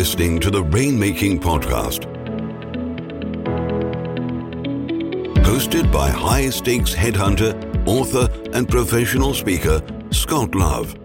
listening to the Rainmaking Podcast, hosted by high-stakes headhunter, author, and professional speaker, Scott Love.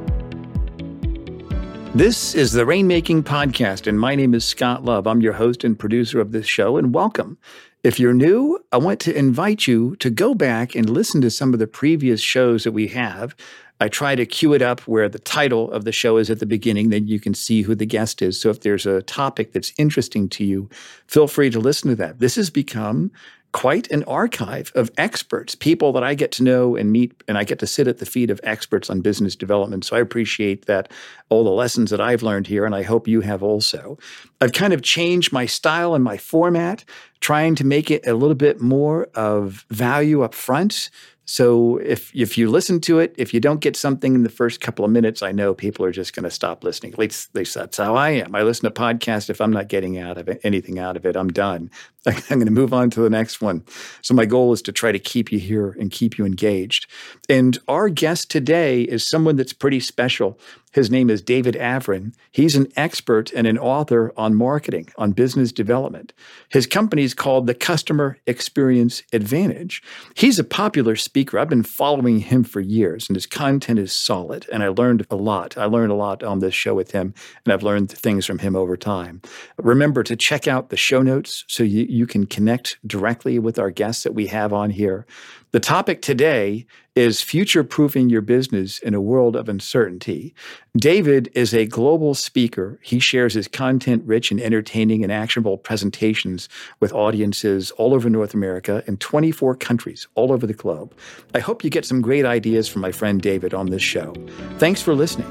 This is the Rainmaking Podcast, and my name is Scott Love. I'm your host and producer of this show, and welcome. If you're new, I want to invite you to go back and listen to some of the previous shows that we have. I try to cue it up where the title of the show is at the beginning, then you can see who the guest is. So if there's a topic that's interesting to you, feel free to listen to that. This has become quite an archive of experts, people that I get to know and meet, and I get to sit at the feet of experts on business development. So I appreciate that, all the lessons that I've learned here, and I hope you have also. I've kind of changed my style and my format, trying to make it a little bit more of value up front. So if you listen to it, if you don't get something in the first couple of minutes, I know people are just going to stop listening. At least that's how I am. I listen to podcasts. If I'm not getting anything out of it, I'm done. I'm going to move on to the next one. So my goal is to try to keep you here and keep you engaged. And our guest today is someone that's pretty special. His name is David Avrin. He's an expert and an author on marketing, on business development. His company is called the Customer Experience Advantage. He's a popular speaker. I've been following him for years, and his content is solid, and I learned a lot. I learned a lot on this show with him, and I've learned things from him over time. Remember to check out the show notes so you can connect directly with our guests that we have on here. The topic today is future-proofing your business in a world of uncertainty. David is a global speaker. He shares his content-rich and entertaining and actionable presentations with audiences all over North America and 24 countries all over the globe. I hope you get some great ideas from my friend David on this show. Thanks for listening.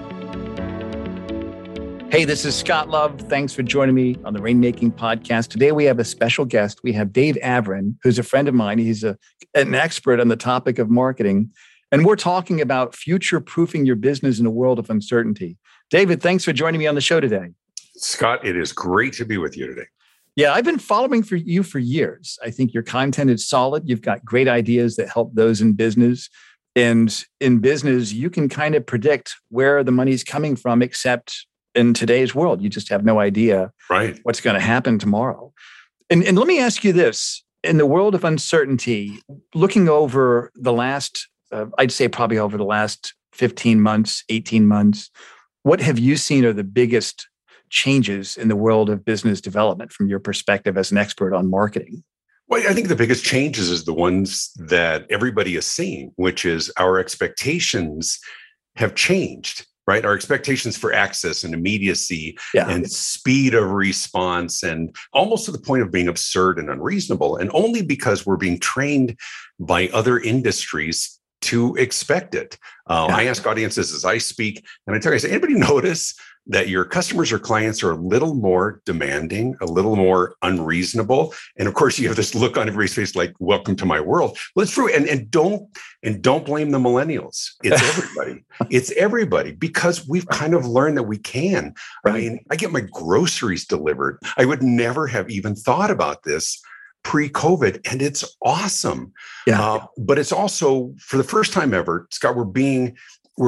Hey, this is Scott Love. Thanks for joining me on the Rainmaking Podcast. Today we have a special guest. We have Dave Avrin, who's a friend of mine. He's an expert on the topic of marketing. And we're talking about future-proofing your business in a world of uncertainty. David, thanks for joining me on the show today. Scott, it is great to be with you today. Yeah, I've been following you for years. I think your content is solid. You've got great ideas that help those in business. And in business, you can kind of predict where the money's coming from, except in today's world, you just have no idea what's going to happen tomorrow. And let me ask you this. In the world of uncertainty, looking over the last, I'd say probably over the last 15 months, 18 months, what have you seen are the biggest changes in the world of business development from your perspective as an expert on marketing? Well, I think the biggest changes is the ones that everybody is seeing, which is our expectations have changed. Right? Our expectations for access and immediacy and speed of response, and almost to the point of being absurd and unreasonable, and only because we're being trained by other industries to expect it. I ask audiences as I speak, and I tell you, I say, anybody notice that your customers or clients are a little more demanding, a little more unreasonable? And of course, you have this look on everybody's face like, welcome to my world. Well, it's true. And don't blame the millennials. It's everybody. It's everybody, because we've kind of learned that we can. I mean, I get my groceries delivered. I would never have even thought about this pre-COVID, and it's awesome. But it's also, for the first time ever, Scott, we're being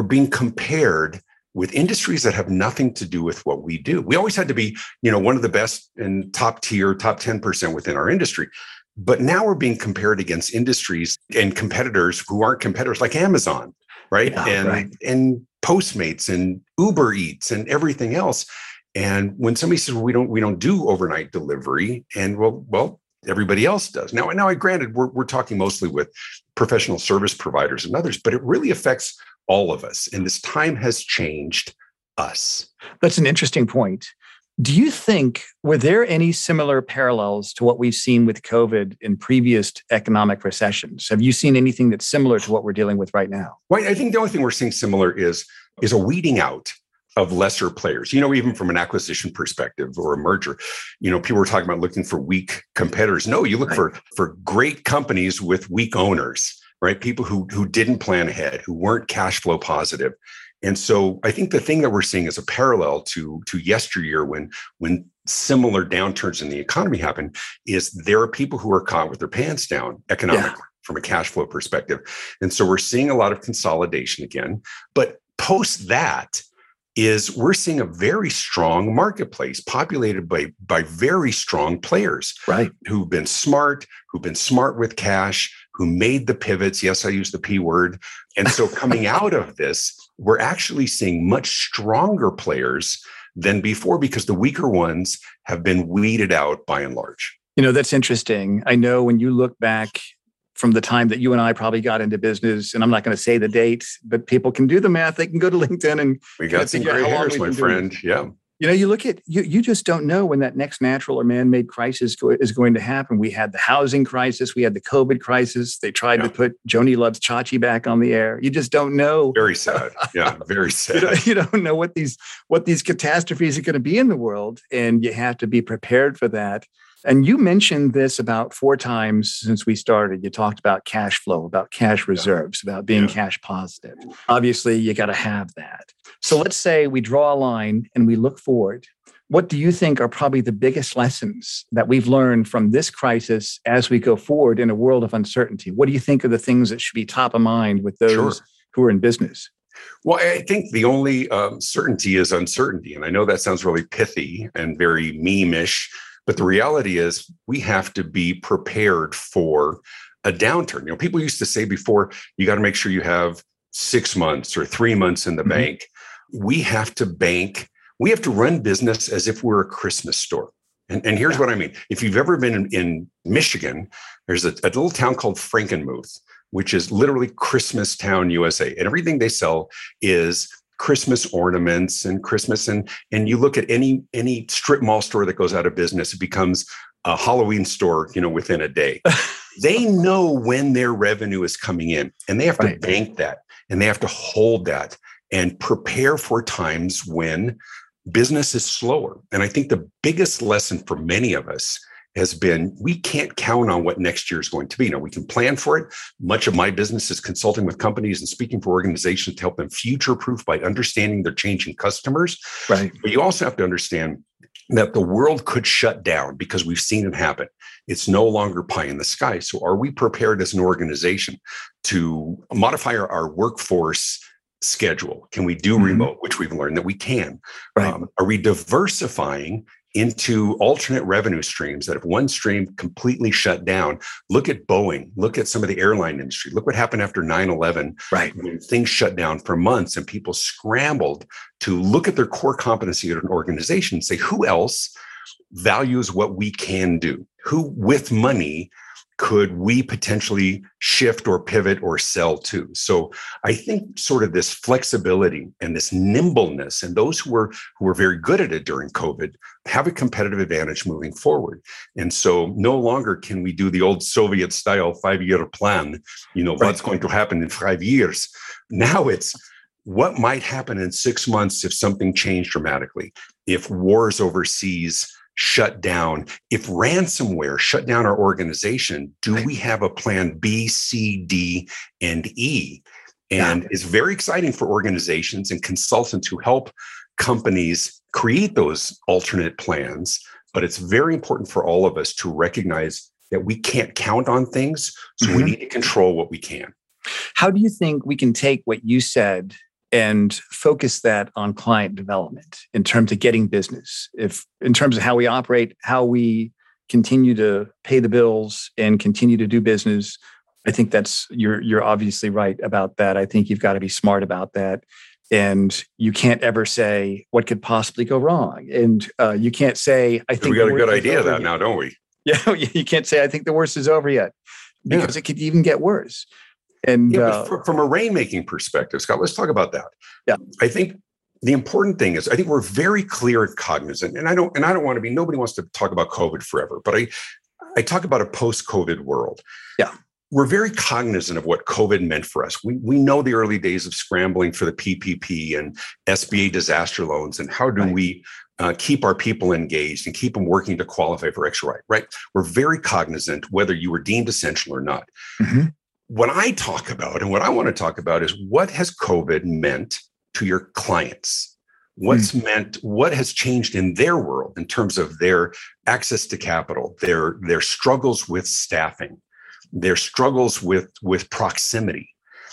compared with industries that have nothing to do with what we do. We always had to be, one of the best and top tier, top 10% within our industry. But now we're being compared against industries and competitors who aren't competitors, like Amazon, right? And Postmates and Uber Eats and everything else. And when somebody says, we don't do overnight delivery, and well, everybody else does. Now, granted, we're talking mostly with professional service providers and others, but it really affects all of us. And this time has changed us. That's an interesting point. Do you think, were there any similar parallels to what we've seen with COVID in previous economic recessions? Have you seen anything that's similar to what we're dealing with right now? Well, I think the only thing we're seeing similar is a weeding out of lesser players, even from an acquisition perspective or a merger. People were talking about looking for weak competitors. No, you look for great companies with weak owners. Right? People who didn't plan ahead, who weren't cash flow positive. And so I think the thing that we're seeing is a parallel to yesteryear when similar downturns in the economy happen, is there are people who are caught with their pants down economically from a cash flow perspective. And so we're seeing a lot of consolidation again. But post that, is we're seeing a very strong marketplace populated by very strong players, right? Who've been smart with cash, who made the pivots. Yes, I use the P word. And so coming out of this, we're actually seeing much stronger players than before because the weaker ones have been weeded out by and large. That's interesting. I know when you look back from the time that you and I probably got into business, and I'm not going to say the date, but people can do the math. They can go to LinkedIn and we got some gray hairs, my friend. Yeah. You look at, you just don't know when that next natural or man-made crisis is going to happen. We had the housing crisis. We had the COVID crisis. They tried to put Joni Loves Chachi back on the air. You just don't know. Very sad. Yeah, very sad. You don't know what these catastrophes are going to be in the world, and you have to be prepared for that. And you mentioned this about 4 times since we started. You talked about cash flow, about cash reserves, about being cash positive. Obviously, you got to have that. So let's say we draw a line and we look forward. What do you think are probably the biggest lessons that we've learned from this crisis as we go forward in a world of uncertainty? What do you think are the things that should be top of mind with those who are in business? Well, I think the only certainty is uncertainty. And I know that sounds really pithy and very meme-ish, but the reality is we have to be prepared for a downturn. People used to say before, you got to make sure you have 6 months or 3 months in the bank. We have to bank. We have to run business as if we're a Christmas store. And here's what I mean. If you've ever been in Michigan, there's a little town called Frankenmuth, which is literally Christmas town, USA. And everything they sell is Christmas ornaments and Christmas. And you look at any strip mall store that goes out of business, it becomes a Halloween store, within a day. They know when their revenue is coming in, and they have to bank that, and they have to hold that and prepare for times when business is slower. And I think the biggest lesson for many of us has been we can't count on what next year is going to be. Now, we can plan for it. Much of my business is consulting with companies and speaking for organizations to help them future-proof by understanding their changing customers. Right. But you also have to understand that the world could shut down because we've seen it happen. It's no longer pie in the sky. So are we prepared as an organization to modify our workforce schedule? Can we do remote, which we've learned that we can? Right. Are we diversifying into alternate revenue streams that if one stream completely shut down? Look at Boeing, look at some of the airline industry. Look what happened after 9/11. Right. When things shut down for months and people scrambled to look at their core competency at an organization and say, who else values what we can do? Who with money could we potentially shift or pivot or sell to? So I think sort of this flexibility and this nimbleness, and those who were very good at it during COVID have a competitive advantage moving forward. And so no longer can we do the old Soviet style 5-year plan, what's going to happen in 5 years. Now it's what might happen in 6 months if something changed dramatically, if wars overseas shut down, if ransomware shut down our organization, do we have a plan B, C, D, and E? And it's very exciting for organizations and consultants who help companies create those alternate plans. But it's very important for all of us to recognize that we can't count on things. So we need to control what we can. How do you think we can take what you said and focus that on client development in terms of getting business, in terms of how we operate, how we continue to pay the bills and continue to do business? I think you're obviously right about that. I think you've got to be smart about that. And you can't ever say what could possibly go wrong. And you can't say, I think we got a good idea of that now, don't we? Yeah, you can't say, I think the worst is over yet, because it could even get worse. And from a rainmaking perspective, Scott, let's talk about that. Yeah, I think the important thing is I think we're very clear and cognizant, and I don't want to be. Nobody wants to talk about COVID forever, but I talk about a post-COVID world. Yeah, we're very cognizant of what COVID meant for us. We know the early days of scrambling for the PPP and SBA disaster loans, and how do we keep our people engaged and keep them working to qualify for extra right? We're very cognizant whether you were deemed essential or not. What I talk about and what I want to talk about is what has COVID meant to your clients? What has changed in their world in terms of their access to capital, their struggles with staffing, their struggles with proximity?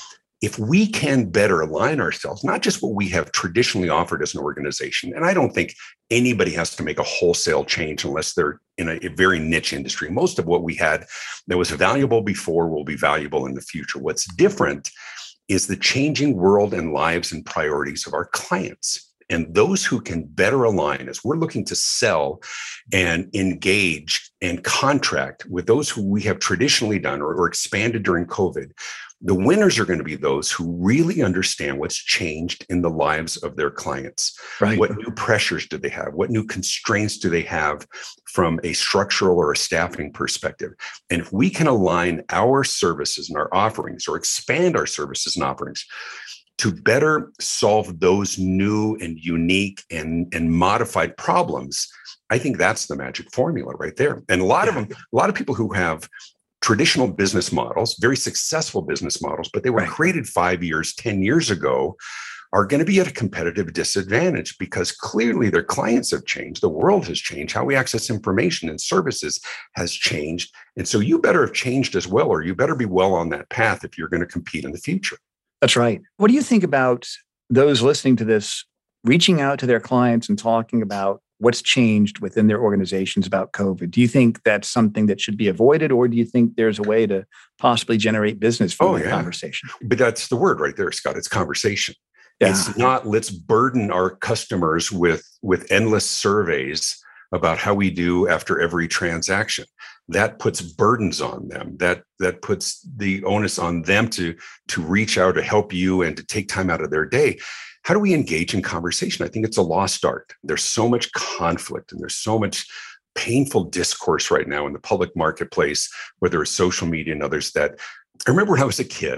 if we can better align ourselves, not just what we have traditionally offered as an organization, and I don't think anybody has to make a wholesale change unless they're in a very niche industry. Most of what we had that was valuable before will be valuable in the future. What's different is the changing world and lives and priorities of our clients. And those who can better align, as we're looking to sell and engage and contract with those who we have traditionally done or expanded during COVID, the winners are going to be those who really understand what's changed in the lives of their clients. Right. What new pressures do they have? What new constraints do they have from a structural or a staffing perspective? And if we can align our services and our offerings or expand our services and offerings to better solve those new and unique and modified problems, I think that's the magic formula right there. And a lot of people who have traditional business models, very successful business models, but they were created 5 years, 10 years ago, are going to be at a competitive disadvantage because clearly their clients have changed. The world has changed. How we access information and services has changed. And so you better have changed as well, or you better be well on that path if you're going to compete in the future. That's right. What do you think about those listening to this, reaching out to their clients and talking about what's changed within their organizations about COVID? Do you think that's something that should be avoided, or do you think there's a way to possibly generate business from the conversation? But that's the word right there, Scott. It's conversation. Yeah. It's not let's burden our customers with endless surveys about how we do after every transaction. That puts burdens on them. That puts the onus on them to reach out to help you and to take time out of their day. How do we engage in conversation? I think it's a lost art. There's so much conflict and there's so much painful discourse right now in the public marketplace, whether it's social media and others, that I remember when I was a kid,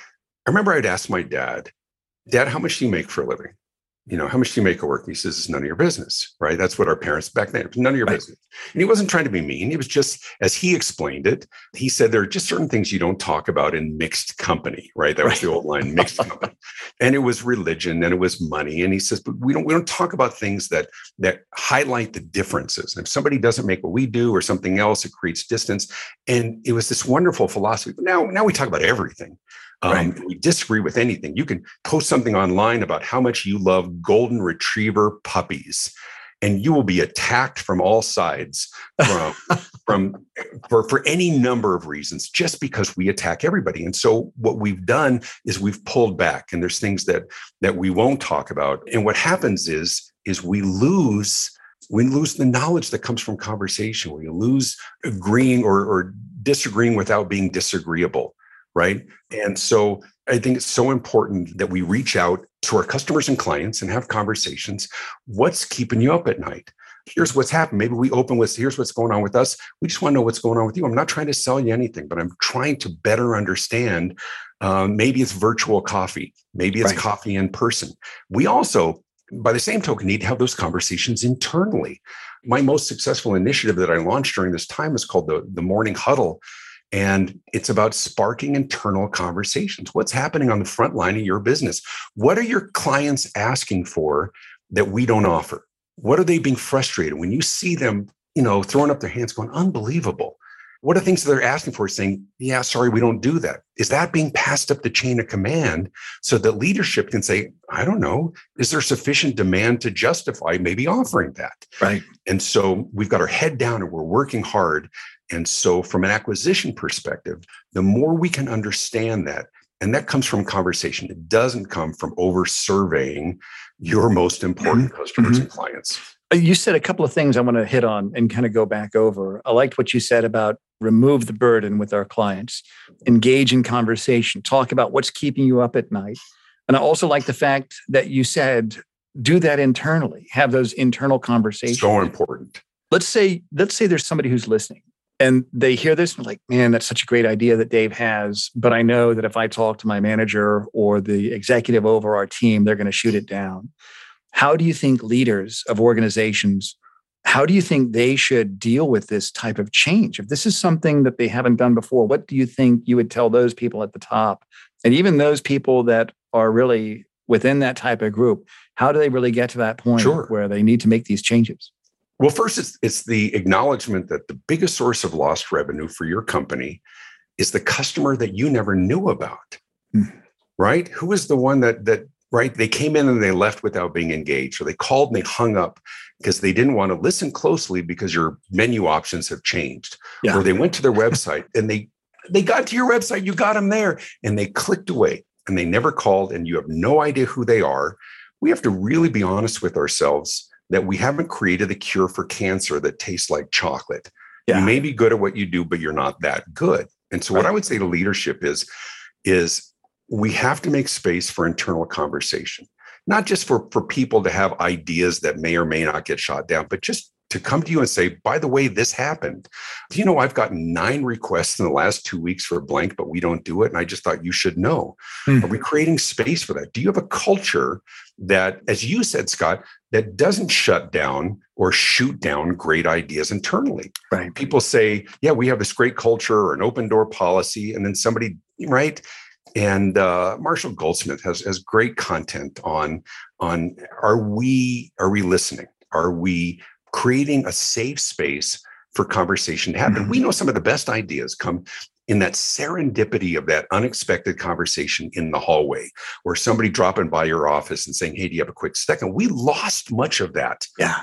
I remember I'd ask my dad, how much do you make for a living? How much do you make at work? And he says, it's none of your business, right? That's what our parents back then, none of your business. And he wasn't trying to be mean. It was just, as he explained it, he said, there are just certain things you don't talk about in mixed company, right? That was the old line, mixed company. And it was religion and it was money. And he says, but we don't talk about things that highlight the differences. And if somebody doesn't make what we do or something else, it creates distance. And it was this wonderful philosophy. But now we talk about everything. We disagree with anything. You can post something online about how much you love golden retriever puppies, and you will be attacked from all sides for any number of reasons, just because we attack everybody. And so what we've done is we've pulled back, and there's things that we won't talk about. And what happens is we lose the knowledge that comes from conversation. We lose agreeing or disagreeing without being disagreeable. Right. And so I think it's so important that we reach out to our customers and clients and have conversations. What's keeping you up at night? Here's what's happened. Maybe we open with, here's what's going on with us. We just want to know what's going on with you. I'm not trying to sell you anything, but I'm trying to better understand. Maybe it's virtual coffee. Maybe it's coffee in person. We also, by the same token, need to have those conversations internally. My most successful initiative that I launched during this time is called the Morning Huddle. And it's about sparking internal conversations. What's happening on the front line of your business? What are your clients asking for that we don't offer? What are they being frustrated when you see them, throwing up their hands going, unbelievable? What are things that they're asking for, saying, yeah, sorry, we don't do that? Is that being passed up the chain of command so that leadership can say, I don't know, is there sufficient demand to justify maybe offering that? Right. And so we've got our head down and we're working hard. And so from an acquisition perspective, the more we can understand that, and that comes from conversation, it doesn't come from over surveying your most important customers and clients. You said a couple of things I want to hit on and kind of go back over. I liked what you said about remove the burden with our clients, engage in conversation, talk about what's keeping you up at night. And I also like the fact that you said, do that internally, have those internal conversations. So important. Let's say there's somebody who's listening and they hear this and like, man, that's such a great idea that Dave has. But I know that if I talk to my manager or the executive over our team, they're going to shoot it down. How do you think leaders of organizations, how do you think they should deal with this type of change? If this is something that they haven't done before, what do you think you would tell those people at the top? And even those people that are really within that type of group, how do they really get to that point where they need to make these changes? Well, first, it's the acknowledgement that the biggest source of lost revenue for your company is the customer that you never knew about. right? Who was the one that right? They came in and they left without being engaged, or they called and they hung up because they didn't want to listen closely because your menu options have changed. Yeah. Or they went to their website and they got to your website, you got them there, and they clicked away and they never called, and you have no idea who they are. We have to really be honest with ourselves that we haven't created a cure for cancer that tastes like chocolate. Yeah. You may be good at what you do, but you're not that good. And so what I would say to leadership is we have to make space for internal conversation, not just for people to have ideas that may or may not get shot down, but just to come to you and say, by the way, this happened. Do you know I've gotten 9 requests in the last 2 weeks for blank, but we don't do it. And I just thought you should know. Are we creating space for that? Do you have a culture that, as you said, Scott, that doesn't shut down or shoot down great ideas internally? Right. People say, yeah, we have this great culture or an open door policy. And then somebody, right? And Marshall Goldsmith has great content on are we listening? Are we creating a safe space for conversation to happen? We know some of the best ideas come in that serendipity of that unexpected conversation in the hallway, or somebody dropping by your office and saying, hey, do you have a quick second? We lost much of that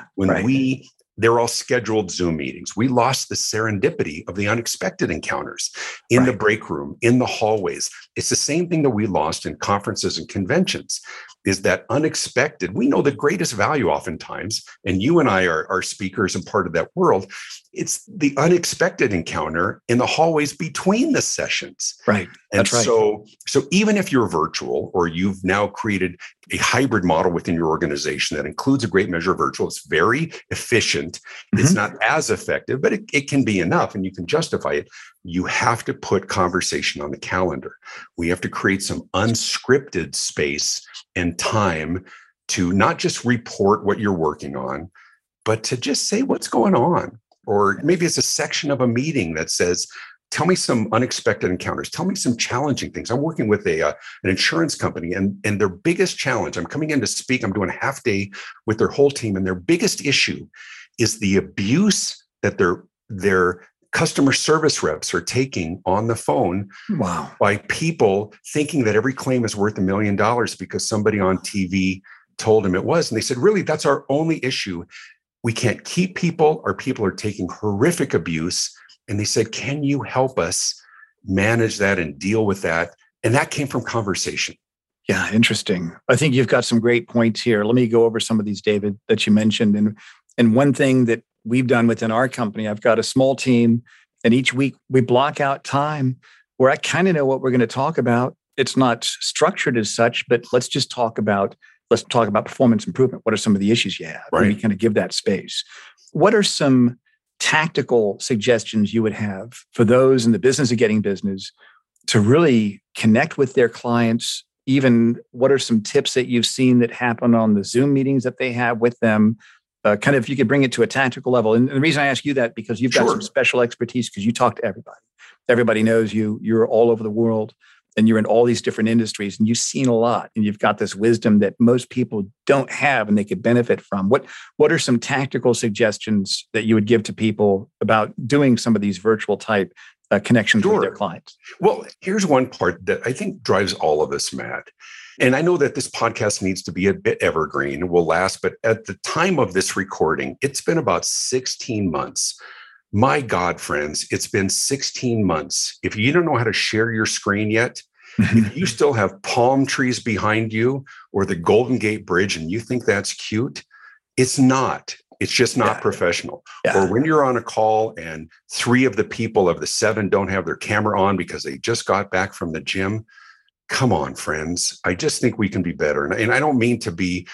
when they're all scheduled Zoom meetings. We lost the serendipity of the unexpected encounters in the break room, in the hallways. It's the same thing that we lost in conferences and conventions, is that unexpected. We know the greatest value oftentimes, and you and I are speakers and part of that world. It's the unexpected encounter in the hallways between the sessions. Right. And so even if you're virtual, or you've now created a hybrid model within your organization that includes a great measure of virtual, it's very efficient. It's not as effective, but it can be enough and you can justify it. You have to put conversation on the calendar. We have to create some unscripted space and time to not just report what you're working on, but to just say what's going on. Or maybe it's a section of a meeting that says, tell me some unexpected encounters. Tell me some challenging things. I'm working with an insurance company, and their biggest challenge, I'm coming in to speak, I'm doing a half day with their whole team, and their biggest issue is the abuse that their customer service reps are taking on the phone by people thinking that every claim is worth $1 million because somebody on TV told them it was. And they said, really, that's our only issue. We can't keep people. Our people are taking horrific abuse. And they said, can you help us manage that and deal with that? And that came from conversation. Yeah, interesting. I think you've got some great points here. Let me go over some of these, David, that you mentioned. And one thing that we've done within our company, I've got a small team, and each week we block out time where I kind of know what we're going to talk about. It's not structured as such, but let's talk about performance improvement. What are some of the issues you have? Right. And we kind of give that space. What are some tactical suggestions you would have for those in the business of getting business to really connect with their clients? Even what are some tips that you've seen that happen on the Zoom meetings that they have with them? Kind of, if you could bring it to a tactical level. And the reason I ask you that, because you've got some special expertise, because you talk to everybody. Everybody knows you. You're all over the world, and you're in all these different industries, and you've seen a lot, and you've got this wisdom that most people don't have and they could benefit from. What are some tactical suggestions that you would give to people about doing some of these virtual type connections with their clients? Well, here's one part that I think drives all of us mad. And I know that this podcast needs to be a bit evergreen and will last, but at the time of this recording, it's been about 16 months. My God, friends, it's been 16 months. If you don't know how to share your screen yet, if you still have palm trees behind you or the Golden Gate Bridge and you think that's cute, it's not. It's just not professional. Yeah. Or when you're on a call and 3 of the people of the 7 don't have their camera on because they just got back from the gym. Come on, friends. I just think we can be better. And I don't mean to be,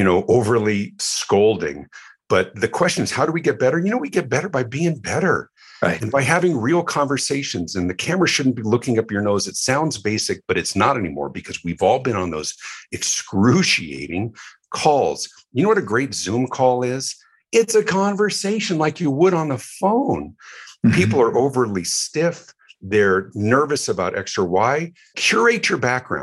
overly scolding, but the question is, how do we get better? We get better by being better. Right. And by having real conversations. And the camera shouldn't be looking up your nose. It sounds basic, but it's not anymore, because we've all been on those excruciating calls. You know what a great Zoom call is? It's a conversation like you would on the phone. People are overly stiff. They're nervous about X or Y. Curate your background.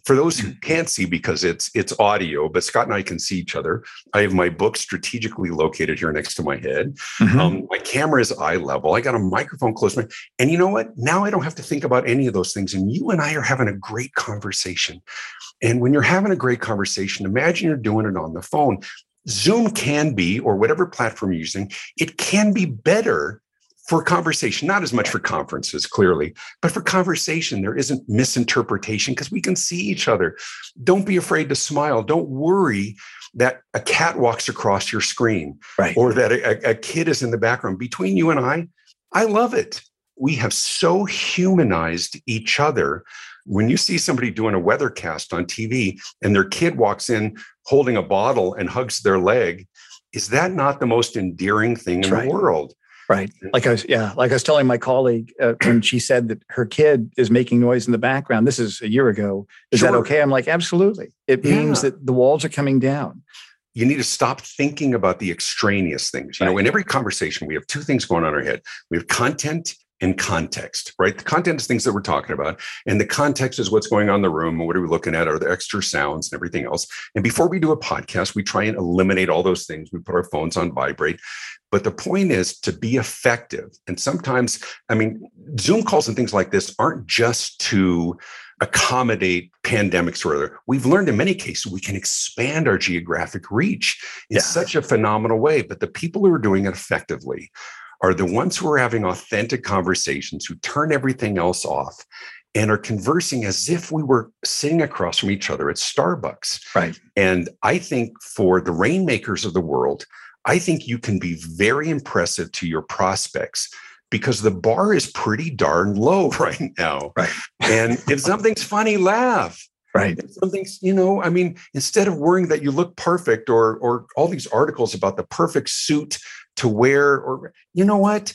for those who can't see, because it's audio, but Scott and I can see each other. I have my book strategically located here next to my head. My camera is eye level. I got a microphone close to me. And you know what? Now I don't have to think about any of those things. And you and I are having a great conversation. And when you're having a great conversation, imagine you're doing it on the phone. Zoom can be, or whatever platform you're using, it can be better for conversation, not as much for conferences, clearly, but for conversation, there isn't misinterpretation because we can see each other. Don't be afraid to smile. Don't worry that a cat walks across your screen, or that a kid is in the background. Between you and I love it. We have so humanized each other. When you see somebody doing a weathercast on TV and their kid walks in holding a bottle and hugs their leg, is that not the most endearing thing in the world? Right. Like I was telling my colleague when she said that her kid is making noise in the background. This is a year ago. Is that okay? I'm like, absolutely. It means that the walls are coming down. You need to stop thinking about the extraneous things. You know, in every conversation, we have two things going on in our head. We have content and context, right? The content is things that we're talking about. And the context is what's going on in the room. What are we looking at? Are there extra sounds and everything else? And before we do a podcast, we try and eliminate all those things. We put our phones on vibrate. But the point is to be effective. And sometimes, I mean, Zoom calls and things like this aren't just to accommodate pandemics or other. We've learned in many cases we can expand our geographic reach in such a phenomenal way. But the people who are doing it effectively are the ones who are having authentic conversations, who turn everything else off and are conversing as if we were sitting across from each other at Starbucks. Right. And I think for the rainmakers of the world, I think you can be very impressive to your prospects because the bar is pretty darn low right now. Right. And if something's funny, laugh. Right. If something's, you know, I mean, instead of worrying that you look perfect or all these articles about the perfect suit to wear, or, you know what,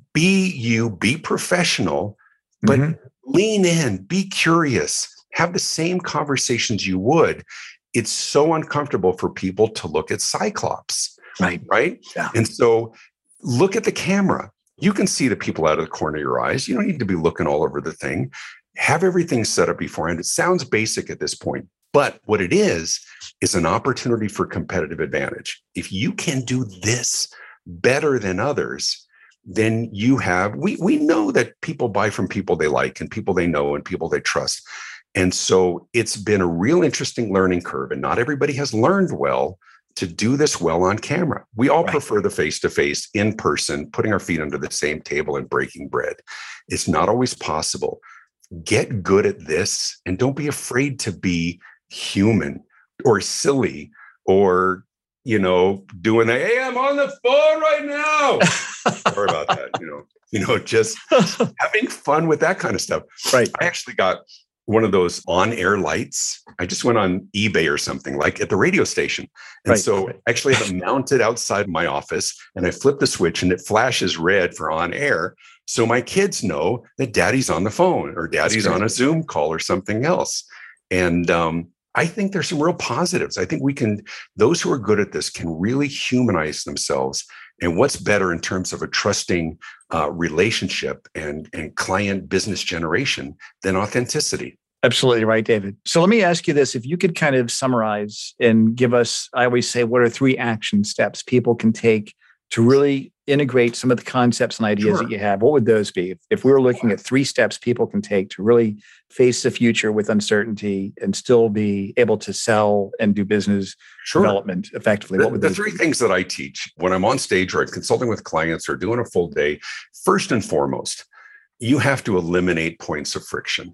be you, be professional, but lean in, be curious, have the same conversations you would. It's so uncomfortable for people to look at Cyclops. Right. Yeah. And so look at the camera. You can see the people out of the corner of your eyes. You don't need to be looking all over the thing. Have everything set up beforehand. It sounds basic at this point, but what it is an opportunity for competitive advantage. If you can do this better than others, then you have, we know that people buy from people they like and people they know and people they trust. And so it's been a real interesting learning curve, and not everybody has learned well to do this well on camera. We all prefer the face-to-face, in person, putting our feet under the same table and breaking bread. It's not always possible. Get good at this, and don't be afraid to be human or silly or, you know, doing that. Hey, I'm on the phone right now. Sorry about that. You know, just having fun with that kind of stuff. Right. I actually got one of those on-air lights. I just went on eBay or something, like at the radio station. And so actually I have it mounted outside my office, and I flip the switch and it flashes red for on air. So my kids know that daddy's on the phone or daddy's on a Zoom call or something else. And I think there's some real positives. I think those who are good at this can really humanize themselves. And what's better in terms of a trusting relationship and client business generation than authenticity? Absolutely right, David. So let me ask you this. If you could kind of summarize and give us, I always say, what are 3 action steps people can take to really integrate some of the concepts and ideas that you have? What would those be? If we were looking at 3 steps people can take to really face the future with uncertainty and still be able to sell and do business development effectively, what would the those 3 be? things that I teach when I'm on stage or I'm consulting with clients or doing a full day, first and foremost, you have to eliminate points of friction.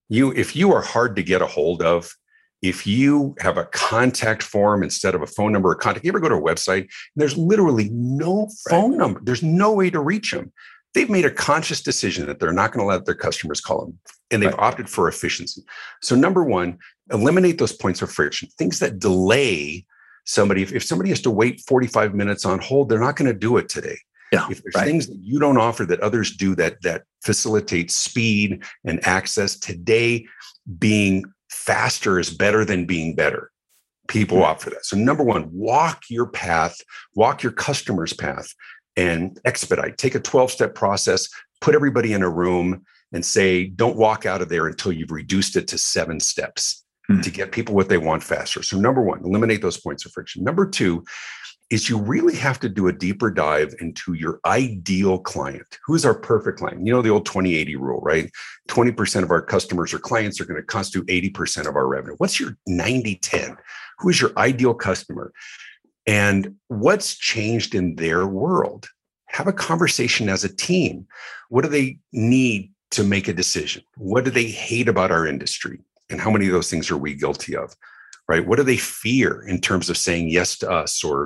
If you are hard to get a hold of, if you have a contact form instead of a phone number or contact, you ever go to a website and there's literally no phone number, there's no way to reach them. They've made a conscious decision that they're not going to let their customers call them, and they've opted for efficiency. So number 1, eliminate those points of friction, things that delay somebody. If somebody has to wait 45 minutes on hold, they're not going to do it today. Yeah, if there's things that you don't offer that others do that facilitate speed and access, today being faster is better than being better. People opt for that. So number 1, walk your path, walk your customer's path, and expedite. Take a 12-step process, put everybody in a room and say, don't walk out of there until you've reduced it to 7 steps. to get people what they want faster. So number one, eliminate those points of friction. Number two is you really have to do a deeper dive into your ideal client. Who's our perfect client? You know, the old 20-80 rule, right? 20% of our customers or clients are going to constitute 80% of our revenue. What's your 90-10? Who is your ideal customer? And what's changed in their world? Have a conversation as a team. What do they need to make a decision? What do they hate about our industry? And how many of those things are we guilty of? Right? What do they fear in terms of saying yes to us or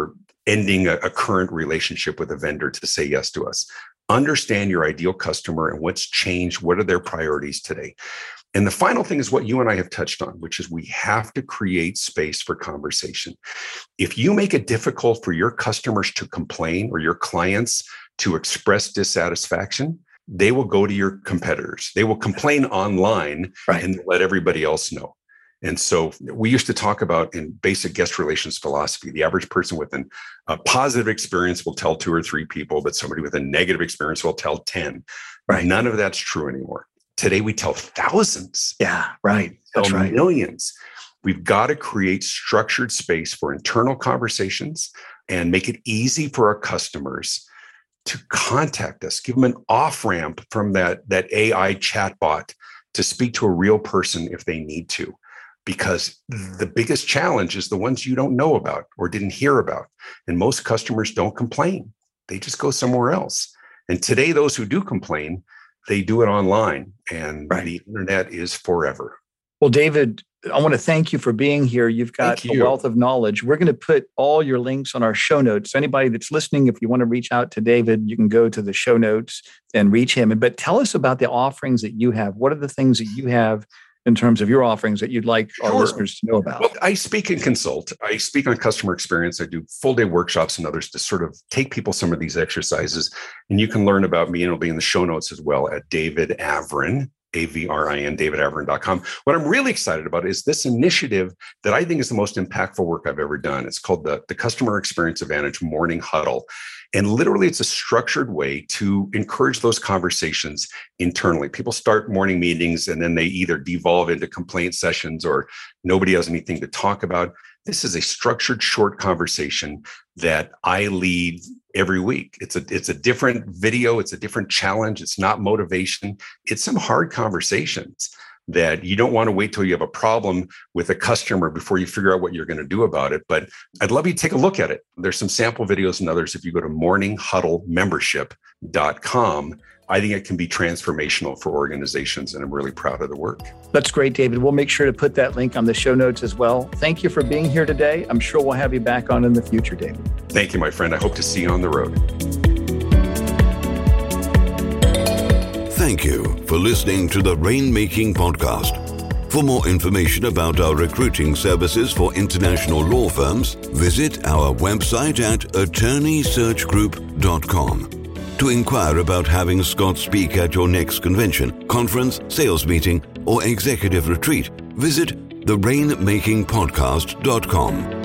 ending a current relationship with a vendor to say yes to us? Understand your ideal customer and what's changed. What are their priorities today? And the final thing is what you and I have touched on, which is we have to create space for conversation. If you make it difficult for your customers to complain or your clients to express dissatisfaction, they will go to your competitors. They will complain online and let everybody else know. And so we used to talk about in basic guest relations philosophy, the average person with a positive experience will tell 2 or 3 people, but somebody with a negative experience will tell 10. Right. None of that's true anymore. Today, we tell thousands. Yeah, right. That's right. Millions. We've got to create structured space for internal conversations and make it easy for our customers to contact us, give them an off-ramp from that AI chatbot to speak to a real person if they need to. Because the biggest challenge is the ones you don't know about or didn't hear about. And most customers don't complain. They just go somewhere else. And today, those who do complain, they do it online. And the internet is forever. Well, David, I want to thank you for being here. You've got a wealth of knowledge. We're going to put all your links on our show notes. So anybody that's listening, if you want to reach out to David, you can go to the show notes and reach him. But tell us about the offerings that you have. What are the things that you have in terms of your offerings that you'd like our listeners to know about? Well, I speak and consult. I speak on customer experience. I do full day workshops and others to sort of take people some of these exercises. And you can learn about me, and it'll be in the show notes as well at David Avrin, AVRIN, davidavrin.com. What I'm really excited about is this initiative that I think is the most impactful work I've ever done. It's called the Customer Experience Advantage Morning Huddle. And literally, it's a structured way to encourage those conversations internally. People start morning meetings and then they either devolve into complaint sessions or nobody has anything to talk about. This is a structured, short conversation that I lead every week. It's a different video. It's a different challenge. It's not motivation. It's some hard conversations that you don't want to wait till you have a problem with a customer before you figure out what you're going to do about it. But I'd love you to take a look at it. There's some sample videos and others. If you go to morninghuddlemembership.com, I think it can be transformational for organizations, and I'm really proud of the work. That's great, David. We'll make sure to put that link on the show notes as well. Thank you for being here today. I'm sure we'll have you back on in the future, David. Thank you, my friend. I hope to see you on the road. Thank you for listening to the Rainmaking Podcast. For more information about our recruiting services for international law firms, visit our website at attorneysearchgroup.com. To inquire about having Scott speak at your next convention, conference, sales meeting, or executive retreat, visit therainmakingpodcast.com.